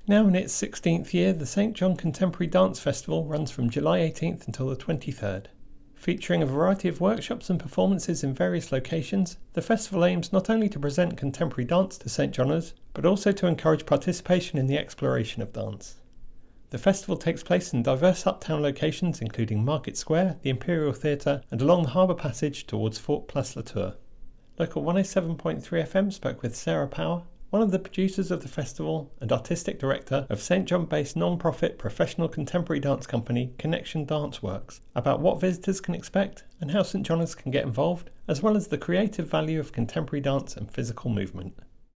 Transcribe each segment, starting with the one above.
Now in its 16th year, the St John Contemporary Dance Festival runs from July 18th until the 23rd. Featuring a variety of workshops and performances in various locations, the festival aims not only to present contemporary dance to St Johners, but also to encourage participation in the exploration of dance. The festival takes place in diverse uptown locations including Market Square, the Imperial Theatre and along the Harbour Passage towards Fort Place Latour. Local 107.3 FM spoke with Sarah Power, one of the producers of the festival and artistic director of St John-based non-profit professional contemporary dance company Connection Dance Works, about what visitors can expect and how St Johners can get involved, as well as the creative value of contemporary dance and physical movement.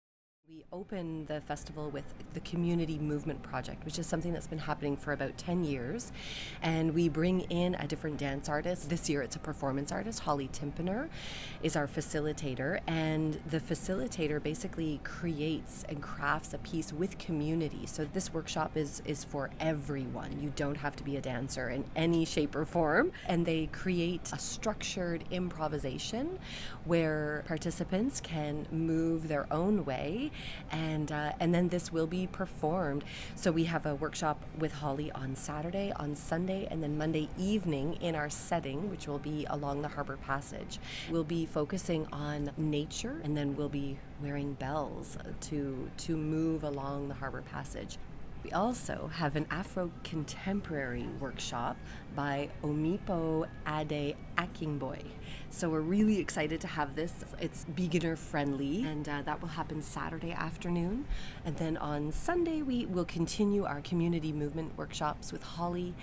Open the festival with the Community Movement Project, which is something that's been happening for about 10 years. And we bring in a different dance artist. This year it's a performance artist. Holly Timpener is our facilitator. And the facilitator basically creates and crafts a piece with community. So this workshop is for everyone. You don't have to be a dancer in any shape or form. And they create a structured improvisation where participants can move their own way. And then this will be performed. So we have a workshop with Holly on Saturday, on Sunday, and then Monday evening in our setting, which will be along the Harbour Passage. We'll be focusing on nature, and then we'll be wearing bells to move along the Harbour Passage. We also have an Afro-contemporary workshop by Omipo Ade Akingboy. So we're really excited to have this. It's beginner friendly, and that will happen Saturday afternoon. And then on Sunday, we will continue our community movement workshops with Holly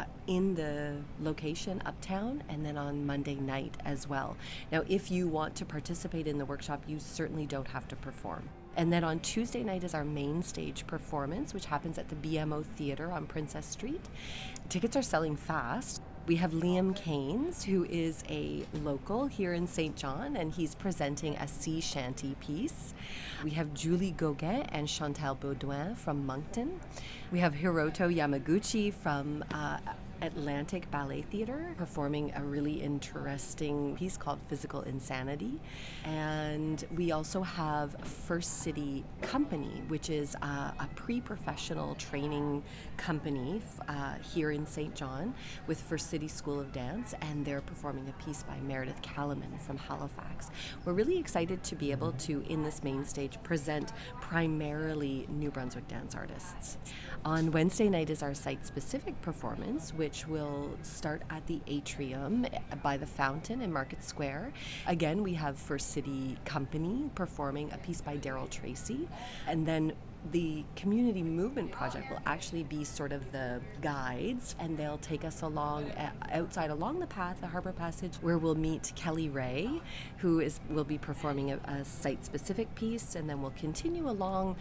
in the location uptown, and then on Monday night as well. Now, if you want to participate in the workshop, you certainly don't have to perform. And then on Tuesday night is our main stage performance, which happens at the BMO Theatre on Princess Street. Tickets are selling fast. We have Liam Keynes, who is a local here in St. John, and he's presenting a sea shanty piece. We have Julie Gauguin and Chantal Baudouin from Moncton. We have Hiroto Yamaguchi from Atlantic Ballet Theatre performing a really interesting piece called Physical Insanity. And we also have First City Company, which is a pre-professional training company here in St. John with First City School of Dance, and they're performing a piece by Meredith Calaman from Halifax. We're really excited to be able to, in this main stage, present primarily New Brunswick dance artists. On Wednesday night is our site-specific performance, which will start at the atrium by the fountain in Market Square. Again, we have First City Company performing a piece by Daryl Tracy, and then the Community Movement Project will actually be sort of the guides, and they'll take us along outside along the path, the Harbour Passage, where we'll meet Kelly Ray, who will be performing a site-specific piece, and then we'll continue along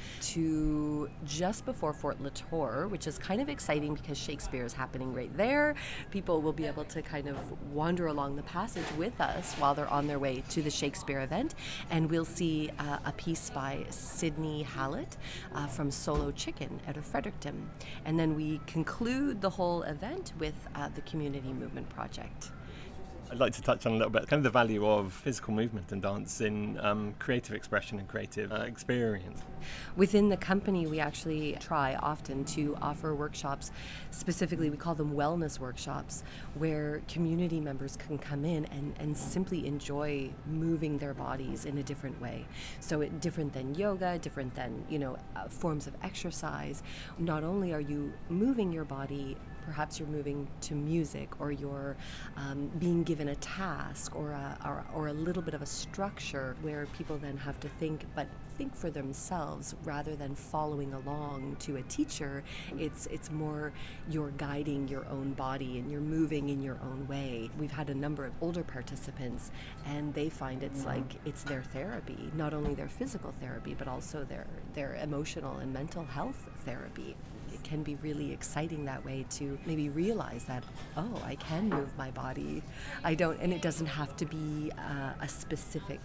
to just before Fort Latour, which is kind of exciting because Shakespeare is happening right there. People will be able to kind of wander along the passage with us while they're on their way to the Shakespeare event, and we'll see a piece by Sydney Hallett from Solo Chicken out of Fredericton. And then we conclude the whole event with the Community Movement Project. I'd like to touch on a little bit kind of the value of physical movement and dance in creative expression and creative experience. Within the company, we actually try often to offer workshops, specifically we call them wellness workshops, where community members can come in and simply enjoy moving their bodies in a different way. So different than yoga, different than forms of exercise. Not only are you moving your body, perhaps you're moving to music, or you're being given a task or a little bit of a structure where people then have to think for themselves rather than following along to a teacher. It's more you're guiding your own body and you're moving in your own way. We've had a number of older participants, and they find it's their therapy, not only their physical therapy, but also their emotional and mental health therapy. It can be really exciting that way to maybe realize that, I can move my body. And it doesn't have to be a specific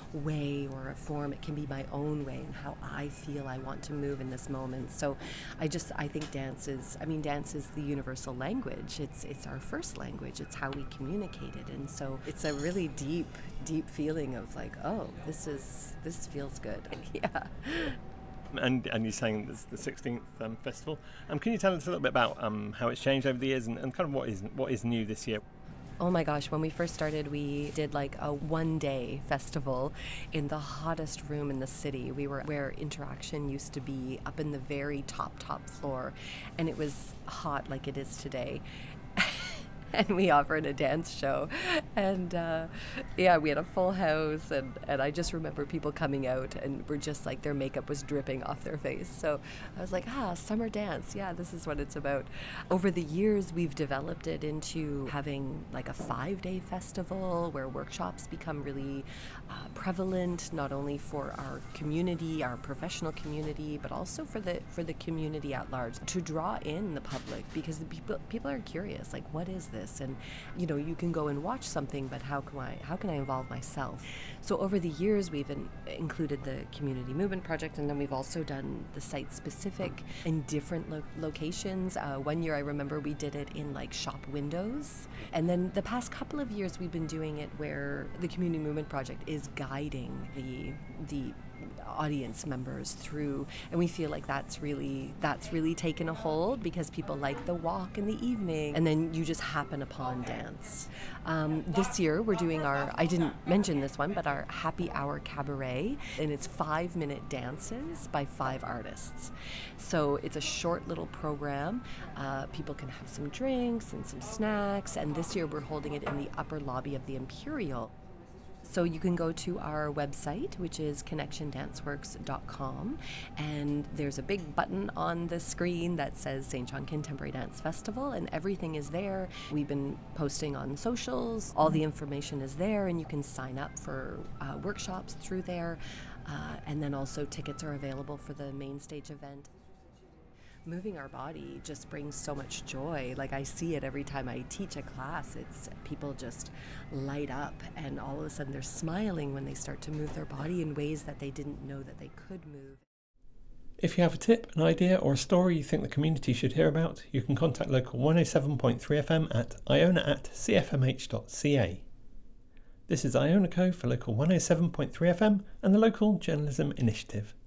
way or a form. It can be my own way and how I feel I want to move in this moment. So I think dance is the universal language. It's our first language. It's how we communicate it. And so it's a really deep feeling of this feels good. Yeah. And you're saying this is the 16th festival. Can you tell us a little bit about how it's changed over the years and kind of what is new this year? Oh my gosh, when we first started, we did like a one-day festival in the hottest room in the city. We were where Interaction used to be, up in the very top floor, and it was hot like it is today. And we offered a dance show, and we had a full house, and I just remember people coming out and were just like, their makeup was dripping off their face. So I was like, summer dance, this is what it's about. Over the years, we've developed it into having like a 5-day festival where workshops become really prevalent, not only for our community, our professional community, but also for the community at large, to draw in the public, because the people are curious, like, what is this? And you can go and watch something, but how can I involve myself? So over the years, we've included the Community Movement Project, and then we've also done the site-specific in different locations. One year I remember we did it in like shop windows, and then the past couple of years we've been doing it where the Community Movement Project is guiding the audience members through, and we feel like that's really taken a hold, because people like the walk in the evening, and then you just happen upon dance. This year we're doing I didn't mention this one, but our Happy Hour Cabaret, and it's 5-minute dances by 5 artists. So it's a short little program. People can have some drinks and some snacks, and this year we're holding it in the upper lobby of the Imperial. So you can go to our website, which is connectiondanceworks.com, and there's a big button on the screen that says St. John Contemporary Dance Festival, and everything is there. We've been posting on socials. All the information is there, and you can sign up for workshops through there. And then also tickets are available for the main stage event. Moving our body just brings so much joy. Like, I see it every time I teach a class. It's people just light up, and all of a sudden they're smiling when they start to move their body in ways that they didn't know that they could move. If you have a tip, an idea, or a story you think the community should hear about, you can contact local 107.3 FM at iona@cfmh.ca. This is Iona Co for local 107.3 FM and the Local Journalism Initiative.